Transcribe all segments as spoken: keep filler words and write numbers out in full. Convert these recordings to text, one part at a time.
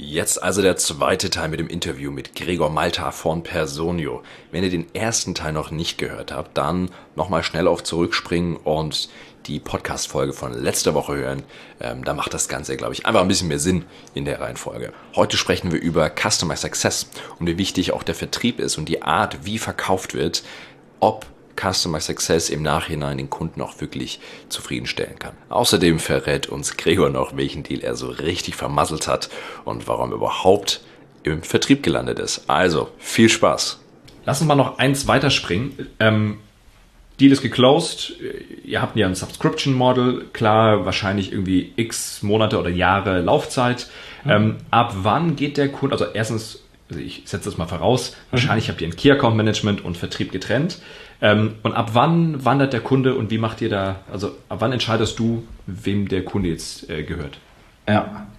Jetzt also der zweite Teil mit dem Interview mit Gregor Malta von Personio. Wenn ihr den ersten Teil noch nicht gehört habt, dann nochmal schnell auf zurückspringen und die Podcast-Folge von letzter Woche hören. Ähm, da macht das Ganze, glaube ich, einfach ein bisschen mehr Sinn in der Reihenfolge. Heute sprechen wir über Customer Success und wie wichtig auch der Vertrieb ist und die Art, wie verkauft wird, ob Customer Success im Nachhinein den Kunden auch wirklich zufriedenstellen kann. Außerdem verrät uns Gregor noch, welchen Deal er so richtig vermasselt hat und warum er überhaupt im Vertrieb gelandet ist. Also, viel Spaß! Lass uns mal noch eins weiterspringen. Ähm, Deal ist geclosed, ihr habt ja ein Subscription-Model, klar, wahrscheinlich irgendwie x Monate oder Jahre Laufzeit. Mhm. Ähm, ab wann geht der Kunde, also erstens, also ich setze das mal voraus, mhm. wahrscheinlich habt ihr ein Key Account Management und Vertrieb getrennt. Ähm, und ab wann wandert der Kunde und wie macht ihr da, also ab wann entscheidest du, wem der Kunde jetzt äh, gehört? Ja.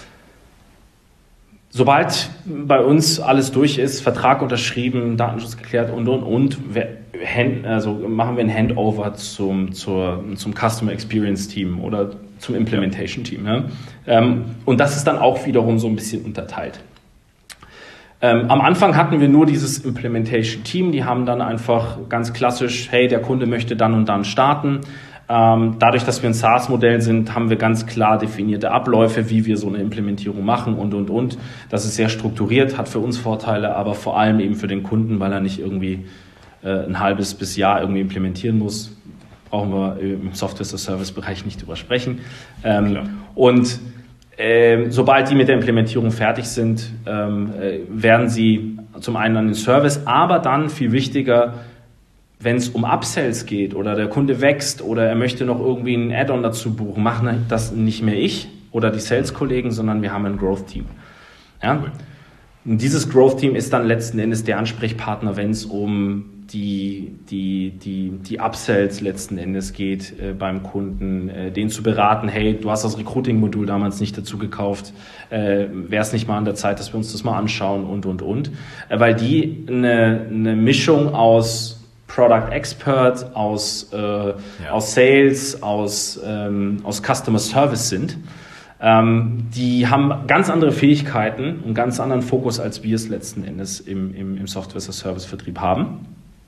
Sobald bei uns alles durch ist, Vertrag unterschrieben, Datenschutz geklärt und, und, und, also machen wir ein Handover zum, zur, zum Customer Experience Team oder zum Implementation Team. Ja? Ähm, und das ist dann auch wiederum so ein bisschen unterteilt. Ähm, am Anfang hatten wir nur dieses Implementation Team, die haben dann einfach ganz klassisch, hey, der Kunde möchte dann und dann starten. Ähm, dadurch, dass wir ein SaaS-Modell sind, haben wir ganz klar definierte Abläufe, wie wir so eine Implementierung machen und, und, und. Das ist sehr strukturiert, hat für uns Vorteile, aber vor allem eben für den Kunden, weil er nicht irgendwie äh, ein halbes bis Jahr irgendwie implementieren muss. Brauchen wir im Software-as-a-Service-Bereich nicht drüber sprechen. Ähm, und Ähm, sobald die mit der Implementierung fertig sind, ähm, äh, werden sie zum einen an den Service, aber dann viel wichtiger, wenn es um Upsells geht oder der Kunde wächst oder er möchte noch irgendwie ein Add-on dazu buchen, machen das nicht mehr ich oder die Sales-Kollegen, sondern wir haben ein Growth-Team. Ja? Und dieses Growth-Team ist dann letzten Endes der Ansprechpartner, wenn es um die, die, die, die Upsells letzten Endes geht äh, beim Kunden, äh, den zu beraten, hey, du hast das Recruiting-Modul damals nicht dazu gekauft, äh, wäre es nicht mal an der Zeit, dass wir uns das mal anschauen und, und, und. Äh, weil die eine, eine Mischung aus Product Expert, aus, äh, ja. aus Sales, aus, ähm, aus Customer Service sind. Ähm, die haben ganz andere Fähigkeiten und ganz anderen Fokus, als wir es letzten Endes im, im, im Software-as-a-Service-Vertrieb haben.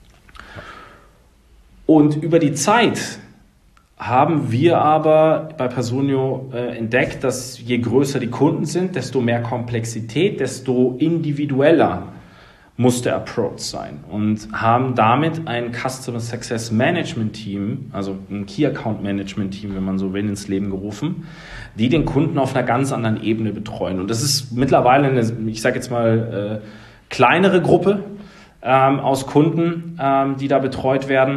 Und über die Zeit haben wir aber bei Personio äh, entdeckt, dass je größer die Kunden sind, desto mehr Komplexität, desto individueller muss der Approach sein und haben damit ein Customer Success Management Team, also ein Key Account Management Team, wenn man so will, ins Leben gerufen, die den Kunden auf einer ganz anderen Ebene betreuen. Und das ist mittlerweile eine, ich sage jetzt mal, äh, kleinere Gruppe ähm, aus Kunden, ähm, die da betreut werden,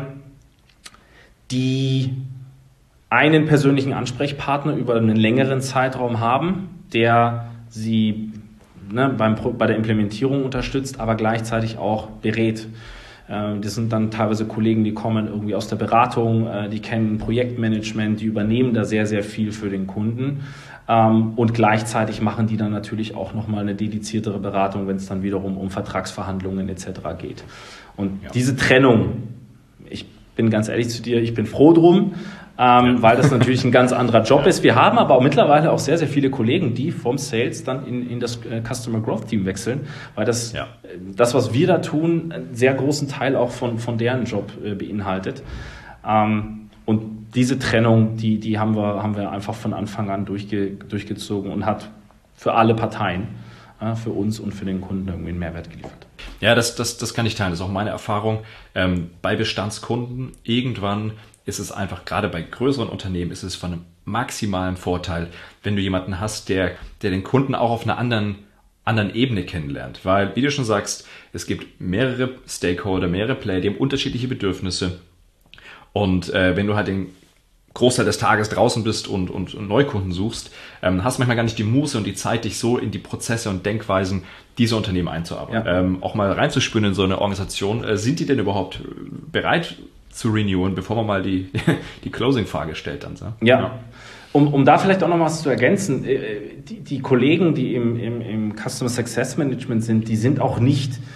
die einen persönlichen Ansprechpartner über einen längeren Zeitraum haben, der sie ne, beim, bei der Implementierung unterstützt, aber gleichzeitig auch berät. Äh, das sind dann teilweise Kollegen, die kommen irgendwie aus der Beratung, äh, die kennen Projektmanagement, die übernehmen da sehr, sehr viel für den Kunden. Ähm, und gleichzeitig machen die dann natürlich auch nochmal eine dediziertere Beratung, wenn es dann wiederum um Vertragsverhandlungen et cetera geht. Und ja. diese Trennung, ich bin ganz ehrlich zu dir, ich bin froh drum, ähm, ja. weil das natürlich ein ganz anderer Job ist. Wir haben aber auch mittlerweile auch sehr, sehr viele Kollegen, die vom Sales dann in, in das äh, Customer Growth Team wechseln, weil das, ja. äh, das, was wir da tun, einen sehr großen Teil auch von, von deren Job äh, beinhaltet. Ähm, und diese Trennung, die, die haben wir, haben wir einfach von Anfang an durchge, durchgezogen und hat für alle Parteien, äh, für uns und für den Kunden irgendwie einen Mehrwert geliefert. Ja, das, das, das kann ich teilen. Das ist auch meine Erfahrung. Ähm, bei Bestandskunden, irgendwann ist es einfach, gerade bei größeren Unternehmen, ist es von einem maximalen Vorteil, wenn du jemanden hast, der, der den Kunden auch auf einer anderen, anderen Ebene kennenlernt. Weil, wie du schon sagst, es gibt mehrere Stakeholder, mehrere Player, die haben unterschiedliche Bedürfnisse. Und äh, wenn du halt den Großteil des Tages draußen bist und, und, und Neukunden suchst, ähm, hast du manchmal gar nicht die Muße und die Zeit, dich so in die Prozesse und Denkweisen dieser Unternehmen einzuarbeiten. Ja. Ähm, auch mal reinzuspüren in so eine Organisation. Äh, sind die denn überhaupt bereit zu renewen, bevor man mal die, die Closing-Frage stellt dann? So? Ja. ja. Um, um da vielleicht auch noch was zu ergänzen, die, die Kollegen, die im, im, im Customer Success Management sind, die sind auch nicht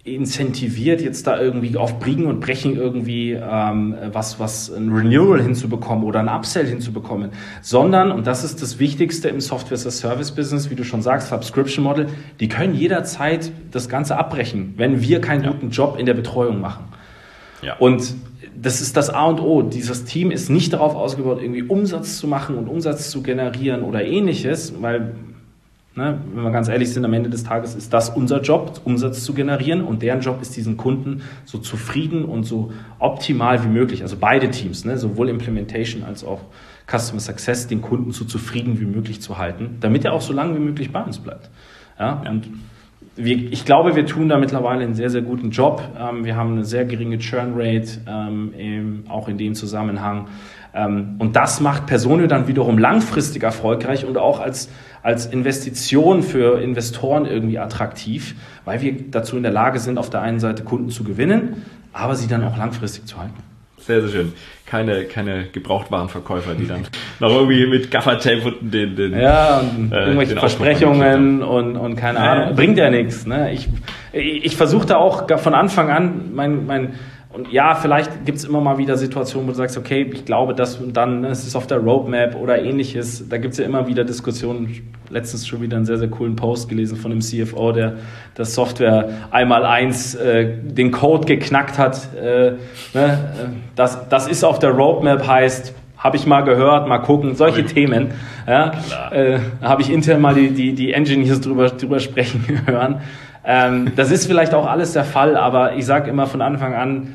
incentiviert, jetzt da irgendwie auf Biegen und Brechen irgendwie ähm, was, was ein Renewal hinzubekommen oder ein Upsell hinzubekommen, sondern, und das ist das Wichtigste im Software-as-a-Service-Business, wie du schon sagst, Subscription-Model, die können jederzeit das Ganze abbrechen, wenn wir keinen ja. guten Job in der Betreuung machen. Ja. Und das ist das A und O. Dieses Team ist nicht darauf ausgebaut, irgendwie Umsatz zu machen und Umsatz zu generieren oder ähnliches, weil, ne, wenn wir ganz ehrlich sind, am Ende des Tages ist das unser Job, Umsatz zu generieren, und deren Job ist, diesen Kunden so zufrieden und so optimal wie möglich, also beide Teams, ne, sowohl Implementation als auch Customer Success, den Kunden so zufrieden wie möglich zu halten, damit er auch so lange wie möglich bei uns bleibt. Ja, ja. Und wir, ich glaube, wir tun da mittlerweile einen sehr, sehr guten Job. Ähm, wir haben eine sehr geringe Churn-Rate, ähm, im, auch in dem Zusammenhang. Ähm, und das macht Personio dann wiederum langfristig erfolgreich und auch als, als Investition für Investoren irgendwie attraktiv, weil wir dazu in der Lage sind, auf der einen Seite Kunden zu gewinnen, aber sie dann auch langfristig zu halten. Sehr, sehr schön. Keine, keine Gebrauchtwarenverkäufer, die dann noch irgendwie mit Gaffertape unten den, den ja, und äh, irgendwelche Versprechungen und, und keine Ahnung. Ja. Bringt ja nichts. Ne? Ich, ich versuche da auch von Anfang an mein, mein und ja, vielleicht gibt es immer mal wieder Situationen, wo du sagst, okay, ich glaube, das und dann, es ist auf der Roadmap oder ähnliches. Da gibt es ja immer wieder Diskussionen. Letztens schon wieder einen sehr, sehr coolen Post gelesen von dem C F O, der das Software einmal eins äh, den Code geknackt hat. Äh, ne? das, das ist auf der Roadmap, heißt, habe ich mal gehört, mal gucken, solche okay. Themen. Ja? Äh, habe ich intern mal die, die, die Engineers drüber, drüber sprechen hören. Ähm, das ist vielleicht auch alles der Fall, aber ich sage immer von Anfang an,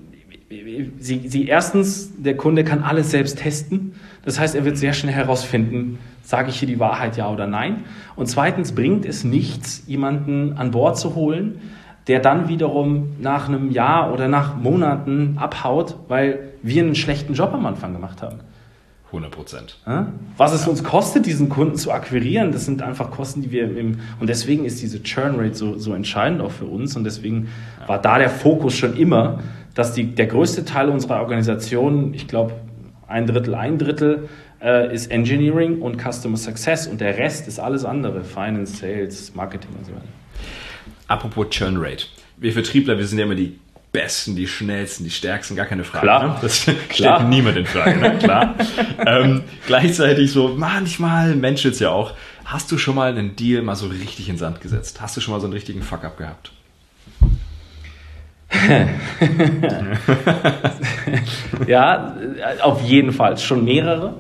Sie, sie erstens, der Kunde kann alles selbst testen. Das heißt, er wird sehr schnell herausfinden, sage ich hier die Wahrheit, ja oder nein. Und zweitens bringt es nichts, jemanden an Bord zu holen, der dann wiederum nach einem Jahr oder nach Monaten abhaut, weil wir einen schlechten Job am Anfang gemacht haben. hundert Prozent. Was es uns kostet, diesen Kunden zu akquirieren, das sind einfach Kosten, die wir im, und deswegen ist diese Churn-Rate so, so entscheidend auch für uns, und deswegen ja. war da der Fokus schon immer, dass die, der größte Teil unserer Organisation, ich glaube ein Drittel, ein Drittel, äh, ist Engineering und Customer Success, und der Rest ist alles andere, Finance, Sales, Marketing und so weiter. Apropos Churn-Rate. Wir Vertriebler, wir sind ja immer die Besten, die Schnellsten, die Stärksten, gar keine Frage. Klar. Ne? Das Klar. stellt niemand in Frage, ne? Klar. ähm, gleichzeitig so, manchmal menschelt's ja auch. Hast du schon mal einen Deal mal so richtig in Sand gesetzt? Hast du schon mal so einen richtigen Fuck-up gehabt? Ja, auf jeden Fall. Schon mehrere.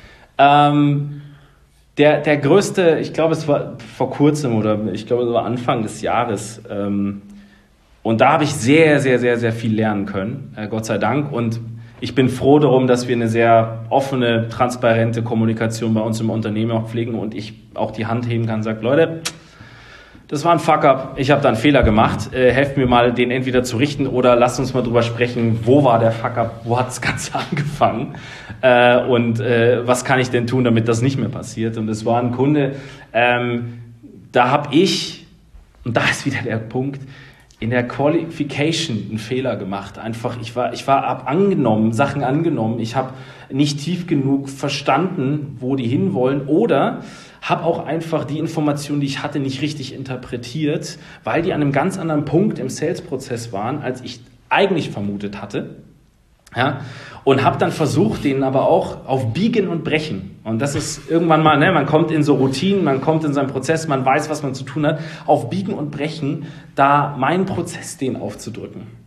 Ähm, der, der größte, ich glaube, es war vor kurzem oder ich glaube, es war Anfang des Jahres. Ähm, und da habe ich sehr, sehr, sehr, sehr viel lernen können, äh, Gott sei Dank. Und ich bin froh darum, dass wir eine sehr offene, transparente Kommunikation bei uns im Unternehmen auch pflegen und ich auch die Hand heben kann und sage, Leute, das war ein Fuck-up, ich habe da einen Fehler gemacht, äh, helft mir mal, den entweder zu richten oder lasst uns mal drüber sprechen, wo war der Fuck-up, wo hat das Ganze angefangen äh, und äh, was kann ich denn tun, damit das nicht mehr passiert. Und es war ein Kunde, ähm, da habe ich, und da ist wieder der Punkt, in der Qualification einen Fehler gemacht. Einfach, ich war, ich war ab angenommen, Sachen angenommen, ich habe nicht tief genug verstanden, wo die hinwollen, oder habe auch einfach die Informationen, die ich hatte, nicht richtig interpretiert, weil die an einem ganz anderen Punkt im Sales-Prozess waren, als ich eigentlich vermutet hatte. Ja? Und habe dann versucht, denen aber auch auf Biegen und Brechen, und das ist irgendwann mal, ne, man kommt in so Routinen, man kommt in seinen Prozess, man weiß, was man zu tun hat, auf Biegen und Brechen, da meinen Prozess denen aufzudrücken.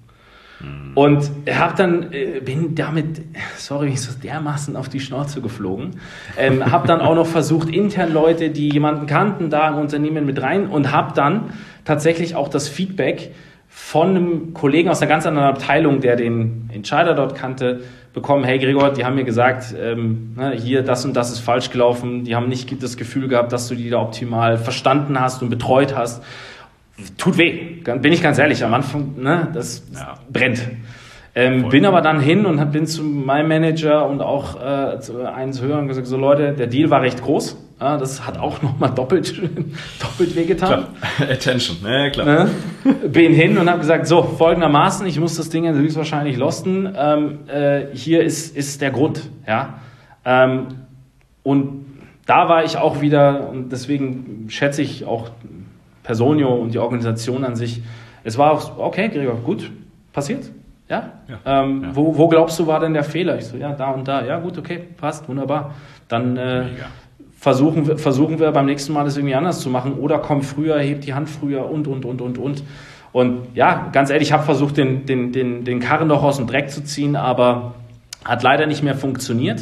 Und habe dann, äh, bin damit, sorry, ich so dermaßen auf die Schnauze geflogen, ähm, habe dann auch noch versucht, intern Leute, die jemanden kannten, da im Unternehmen mit rein, und habe dann tatsächlich auch das Feedback von einem Kollegen aus einer ganz anderen Abteilung, der den Entscheider dort kannte, bekommen, hey Gregor, die haben mir gesagt, ähm, ne, hier, das und das ist falsch gelaufen, die haben nicht das Gefühl gehabt, dass du die da optimal verstanden hast und betreut hast. Tut weh, bin ich ganz ehrlich, am Anfang, ne, das ja. brennt. Ähm, bin aber dann hin und hab, bin zu meinem Manager und auch äh, zu eins höher und gesagt, so Leute, der Deal war recht groß, ja, das hat auch nochmal doppelt, doppelt wehgetan. Klar. Attention, ja klar. Ne? Bin hin und habe gesagt, so, folgendermaßen, ich muss das Ding höchstwahrscheinlich losten, ähm, äh, hier ist, ist der Grund, ja. Ähm, und da war ich auch wieder, und deswegen schätze ich auch Personio und die Organisation an sich es war auch, okay, Gregor, gut, passiert. Ja? Ja. Ähm, ja. Wo, wo glaubst du, war denn der Fehler? Ich so, ja, da und da. Ja, gut, okay, passt, wunderbar. Dann äh, versuchen, wir, versuchen wir beim nächsten Mal das irgendwie anders zu machen oder komm früher, heb die Hand früher und, und, und, und, und. Und ja, ganz ehrlich, ich habe versucht, den, den, den, den Karren doch aus dem Dreck zu ziehen, aber hat leider nicht mehr funktioniert.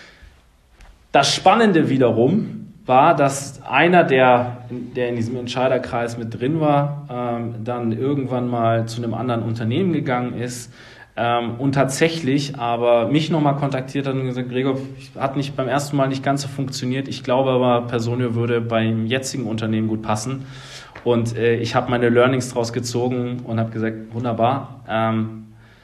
Das Spannende wiederum war, dass einer, der, der in diesem Entscheiderkreis mit drin war, ähm, dann irgendwann mal zu einem anderen Unternehmen gegangen ist ähm, und tatsächlich aber mich nochmal kontaktiert hat und gesagt, Gregor, hat nicht beim ersten Mal nicht ganz so funktioniert, ich glaube aber, Personio würde beim jetzigen Unternehmen gut passen und äh, ich habe meine Learnings draus gezogen und habe gesagt, wunderbar, ähm,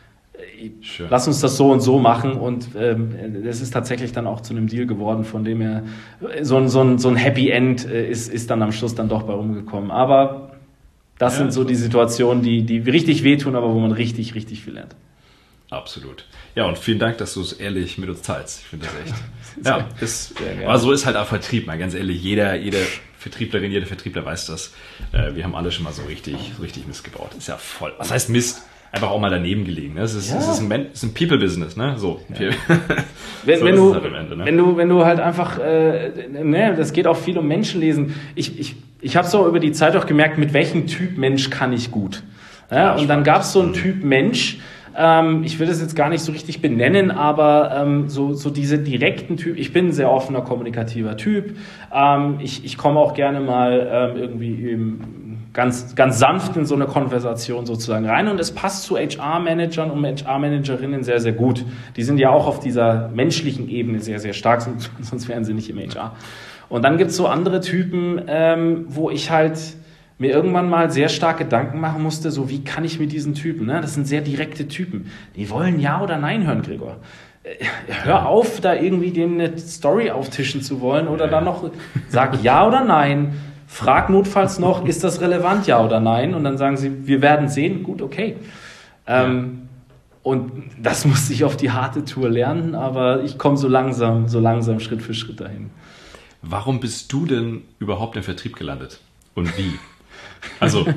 Schön. Lass uns das so und so machen und ähm, das ist tatsächlich dann auch zu einem Deal geworden, von dem er so ein, so ein, so ein Happy End äh, ist, ist dann am Schluss dann doch bei rumgekommen. Aber das ja, sind so die Situationen, die, die richtig wehtun, aber wo man richtig, richtig viel lernt. Absolut. Ja, und vielen Dank, dass du es ehrlich mit uns teilst. Ich finde das echt. ja, ist, aber so ist halt auch Vertrieb, mal ganz ehrlich. Jeder, jede Vertrieblerin, jeder Vertriebler weiß das. Äh, wir haben alle schon mal so richtig, so richtig Mist gebaut. Ist ja voll. Was heißt Mist? Einfach auch mal daneben gelegen. Ne? Es ist, ja. es ist ein, es ist ein People-Business. Ne? So. Ja. wenn, so wenn, du, halt Ende, ne? wenn, du, wenn du halt einfach, äh, ne, das geht auch viel um Menschenlesen. Ich, ich, ich habe so über die Zeit auch gemerkt, mit welchem Typ Mensch kann ich gut. Ja? Ja, und dann gab es so einen Typ Mensch, ähm, ich will das jetzt gar nicht so richtig benennen, aber ähm, so, so diese direkten Typ, ich bin ein sehr offener, kommunikativer Typ. Ähm, ich, ich komme auch gerne mal ähm, irgendwie im, ganz, ganz sanft in so eine Konversation sozusagen rein und es passt zu H R-Managern und H R-Managerinnen sehr, sehr gut. Die sind ja auch auf dieser menschlichen Ebene sehr, sehr stark, sonst wären sie nicht im H R. Und dann gibt es so andere Typen, ähm, wo ich halt mir irgendwann mal sehr stark Gedanken machen musste, so wie kann ich mit diesen Typen, ne? Das sind sehr direkte Typen, die wollen Ja oder Nein hören, Gregor. Hör auf, da irgendwie denen eine Story auftischen zu wollen oder dann noch sag Ja oder Nein. Frag notfalls noch, ist das relevant, ja oder nein? Und dann sagen sie, wir werden sehen, gut, okay. Ähm, und das musste ich auf die harte Tour lernen, aber ich komme so langsam, so langsam Schritt für Schritt dahin. Warum bist du denn überhaupt im Vertrieb gelandet? Und wie? Also.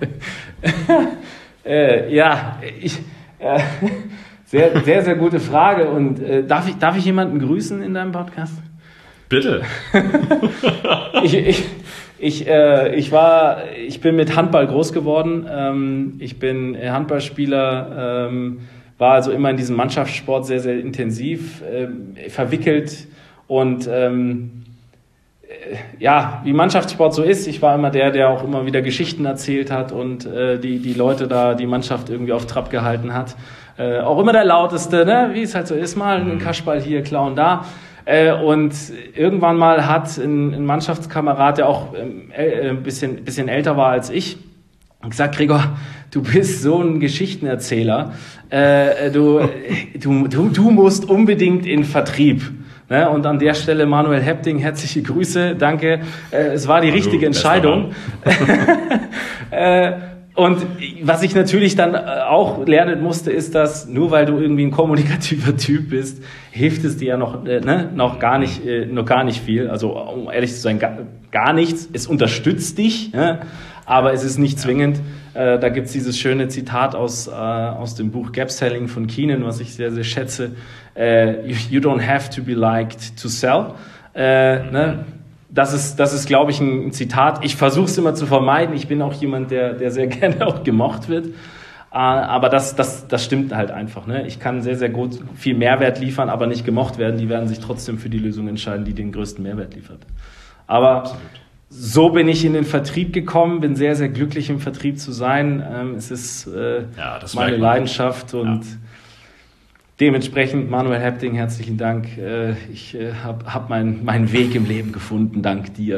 äh, ja, ich, äh, sehr, sehr, sehr gute Frage. Und äh, darf ich, darf ich jemanden grüßen in deinem Podcast? Bitte. ich, ich, Ich, äh, ich, war, ich bin mit Handball groß geworden. Ähm, ich bin Handballspieler, ähm, war also immer in diesem Mannschaftssport sehr, sehr intensiv ähm, verwickelt. Und ähm, äh, ja, wie Mannschaftssport so ist, ich war immer der, der auch immer wieder Geschichten erzählt hat und äh, die, die Leute da, die Mannschaft irgendwie auf Trab gehalten hat. Äh, auch immer der Lauteste, ne? Wie es halt so ist, mal ein Kasperl hier, Clown da. Und irgendwann mal hat ein, ein Mannschaftskamerad, der auch äh, ein bisschen, bisschen älter war als ich, gesagt, Gregor, du bist so ein Geschichtenerzähler, äh, du, du, du, du musst unbedingt in Vertrieb. Ne? Und an der Stelle Manuel Hepting, herzliche Grüße, danke, äh, es war die Hallo, richtige Entscheidung. äh, Und was ich natürlich dann auch lernen musste, ist, dass nur weil du irgendwie ein kommunikativer Typ bist, hilft es dir ja noch, äh, ne, noch gar nicht, äh, noch gar nicht viel. Also um ehrlich zu sein, gar, gar nichts. Es unterstützt dich, ne, aber es ist nicht zwingend. Äh, da gibt's dieses schöne Zitat aus äh, aus dem Buch Gap Selling von Keenan, was ich sehr sehr schätze. Äh, you, you don't have to be liked to sell. Äh, ne? Das ist, das ist, glaube ich, ein Zitat. Ich versuche es immer zu vermeiden. Ich bin auch jemand, der, der sehr gerne auch gemocht wird. Aber das, das, das stimmt halt einfach. Ne? Ich kann sehr, sehr gut viel Mehrwert liefern, aber nicht gemocht werden. Die werden sich trotzdem für die Lösung entscheiden, die den größten Mehrwert liefert. Aber Absolut. So bin ich in den Vertrieb gekommen. Bin sehr, sehr glücklich, im Vertrieb zu sein. Es ist äh, ja, meine Leidenschaft und ja. Dementsprechend, Manuel Hepting, herzlichen Dank. Ich habe hab meinen mein Weg im Leben gefunden, dank dir.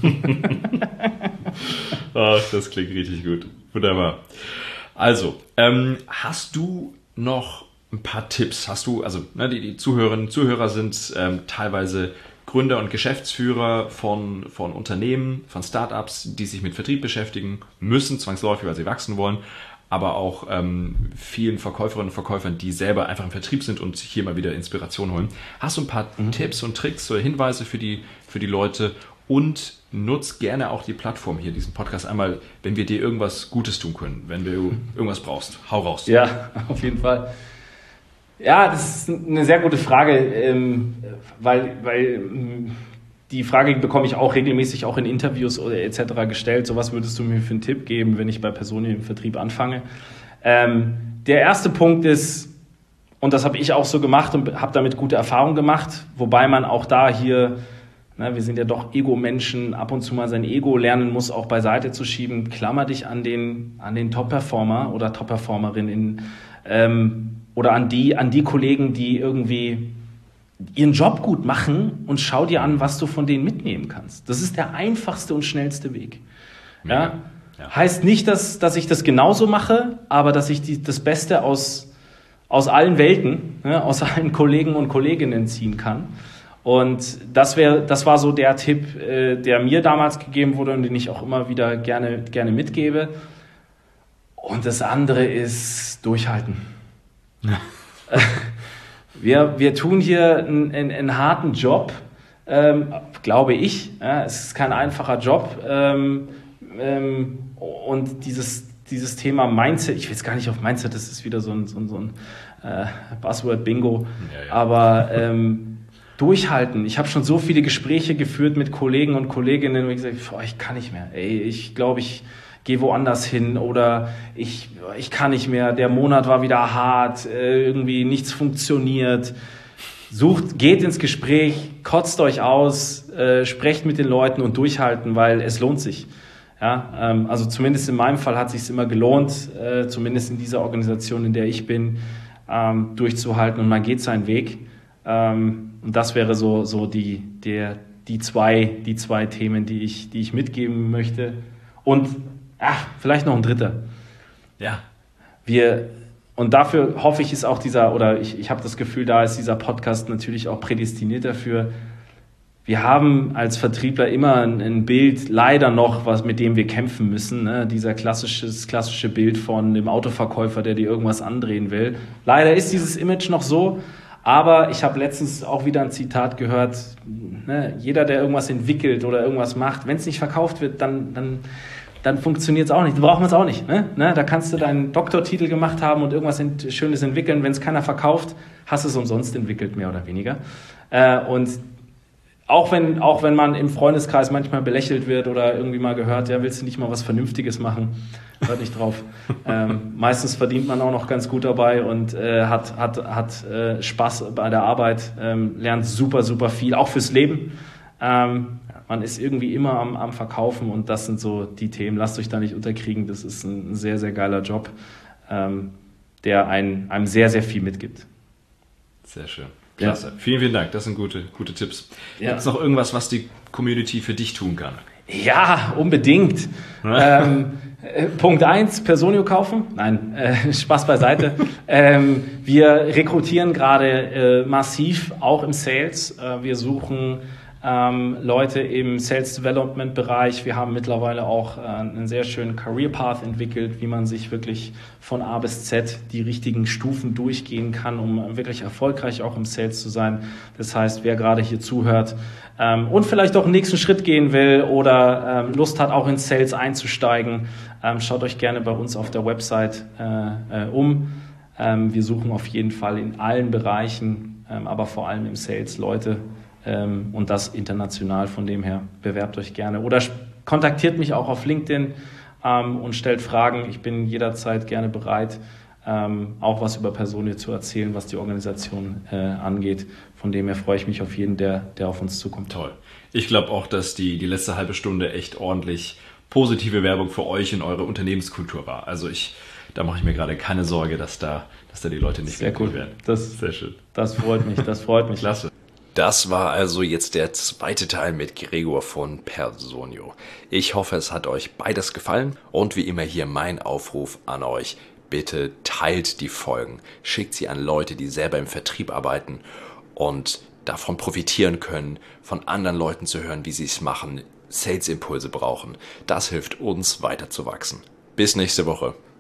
Ach, das klingt richtig gut. Wunderbar. Also, ähm, hast du noch ein paar Tipps? Hast du, also ne, die, die Zuhörerinnen und Zuhörer sind ähm, teilweise Gründer und Geschäftsführer von, von Unternehmen, von Startups, die sich mit Vertrieb beschäftigen müssen, zwangsläufig, weil sie wachsen wollen. Aber auch ähm, vielen Verkäuferinnen und Verkäufern, die selber einfach im Vertrieb sind und sich hier mal wieder Inspiration holen. Hast du ein paar mhm. Tipps und Tricks oder Hinweise für die, für die Leute, Und nutz gerne auch die Plattform hier, diesen Podcast einmal, wenn wir dir irgendwas Gutes tun können, wenn du irgendwas brauchst. Hau raus. Ja, auf jeden Fall. Ja, das ist eine sehr gute Frage, ähm, weil, weil die Frage bekomme ich auch regelmäßig auch in Interviews oder et cetera gestellt. So, was würdest du mir für einen Tipp geben, wenn ich bei Personio im Vertrieb anfange? Ähm, der erste Punkt ist, und das habe ich auch so gemacht und habe damit gute Erfahrungen gemacht, wobei man auch da hier, ne, wir sind ja doch Ego-Menschen, ab und zu mal sein Ego lernen muss, auch beiseite zu schieben. Klammer dich an den, an den Top-Performer oder Top-Performerin in, ähm, oder an die, an die Kollegen, die irgendwie ihren Job gut machen, und schau dir an, was du von denen mitnehmen kannst. Das ist der einfachste und schnellste Weg. Ja? Ja. Heißt nicht, dass, dass ich das genauso mache, aber dass ich die, das Beste aus, aus allen Welten, ja, aus allen Kollegen und Kolleginnen ziehen kann. Und das wäre, das war so der Tipp, äh, der mir damals gegeben wurde und den ich auch immer wieder gerne, gerne mitgebe. Und das andere ist durchhalten. Ja. Wir, wir tun hier einen, einen, einen harten Job, ähm, glaube ich. Ja, es ist kein einfacher Job. Ähm, ähm, und dieses, dieses Thema Mindset, ich will jetzt gar nicht auf Mindset, das ist wieder so ein, so ein, so ein äh, Buzzword-Bingo. Ja, ja. Aber ähm, durchhalten. Ich habe schon so viele Gespräche geführt mit Kollegen und Kolleginnen, wo ich gesagt habe, ich kann nicht mehr. Ey, ich glaube, ich gehe woanders hin oder ich, ich kann nicht mehr, der Monat war wieder hart, irgendwie nichts funktioniert. Sucht, geht ins Gespräch, kotzt euch aus, äh, sprecht mit den Leuten und durchhalten, weil es lohnt sich. Ja, ähm, also zumindest in meinem Fall hat es sich immer gelohnt, äh, zumindest in dieser Organisation, in der ich bin, ähm, durchzuhalten, und man geht seinen Weg. Ähm, und das wäre so, so die, der, die, zwei, die zwei Themen, die ich, die ich mitgeben möchte. Und ach, vielleicht noch ein dritter. Ja. Wir, und dafür hoffe ich, ist auch dieser, oder ich, ich habe das Gefühl, da ist dieser Podcast natürlich auch prädestiniert dafür. Wir haben als Vertriebler immer ein, ein Bild, leider noch, was, mit dem wir kämpfen müssen. Ne? Dieser klassisches, klassische Bild von dem Autoverkäufer, der dir irgendwas andrehen will. Leider ist dieses Image noch so. Aber ich habe letztens auch wieder ein Zitat gehört, ne? Jeder, der irgendwas entwickelt oder irgendwas macht, wenn es nicht verkauft wird, dann, dann dann funktioniert es auch nicht. Da brauchen wir es auch nicht. Ne? Ne? Da kannst du deinen Doktortitel gemacht haben und irgendwas ent- Schönes entwickeln. Wenn es keiner verkauft, hast du es umsonst entwickelt, mehr oder weniger. Äh, und auch wenn, auch wenn man im Freundeskreis manchmal belächelt wird oder irgendwie mal gehört, ja, willst du nicht mal was Vernünftiges machen? Hört nicht drauf. ähm, meistens verdient man auch noch ganz gut dabei und äh, hat, hat, hat äh, Spaß bei der Arbeit, ähm, lernt super, super viel, auch fürs Leben. Ähm, Man ist irgendwie immer am, am Verkaufen, und das sind so die Themen. Lasst euch da nicht unterkriegen. Das ist ein sehr, sehr geiler Job, ähm, der ein, einem sehr, sehr viel mitgibt. Sehr schön. Klasse. Ja. Vielen, vielen Dank. Das sind gute, gute Tipps. Ja. Gibt es noch irgendwas, was die Community für dich tun kann? Ja, unbedingt. ähm, äh, Punkt eins, Personio kaufen. Nein, äh, Spaß beiseite. ähm, wir rekrutieren gerade äh, massiv, auch im Sales. Äh, wir suchen Ähm, Leute im Sales Development Bereich. Wir haben mittlerweile auch äh, einen sehr schönen Career Path entwickelt, wie man sich wirklich von A bis Z die richtigen Stufen durchgehen kann, um wirklich erfolgreich auch im Sales zu sein. Das heißt, wer gerade hier zuhört ähm, und vielleicht auch einen nächsten Schritt gehen will oder ähm, Lust hat, auch in Sales einzusteigen, ähm, schaut euch gerne bei uns auf der Website äh, äh, um. Ähm, wir suchen auf jeden Fall in allen Bereichen, ähm, aber vor allem im Sales Leute, und das international. Von dem her, bewerbt euch gerne oder kontaktiert mich auch auf LinkedIn ähm, und stellt Fragen. Ich bin jederzeit gerne bereit, ähm, auch was über Personio zu erzählen, was die Organisation äh, angeht. Von dem her freue ich mich auf jeden, der, der auf uns zukommt. Toll. Ich glaube auch, dass die, die letzte halbe Stunde echt ordentlich positive Werbung für euch und eure Unternehmenskultur war. Also ich, da mache ich mir gerade keine Sorge, dass da, dass da die Leute nicht sehr cool werden. Das, Sehr schön. Das freut mich, das freut mich. Klasse. Das war also jetzt der zweite Teil mit Gregor von Personio. Ich hoffe, es hat euch beides gefallen und wie immer hier mein Aufruf an euch. Bitte teilt die Folgen, schickt sie an Leute, die selber im Vertrieb arbeiten und davon profitieren können, von anderen Leuten zu hören, wie sie es machen, Sales-Impulse brauchen. Das hilft uns weiter zu wachsen. Bis nächste Woche.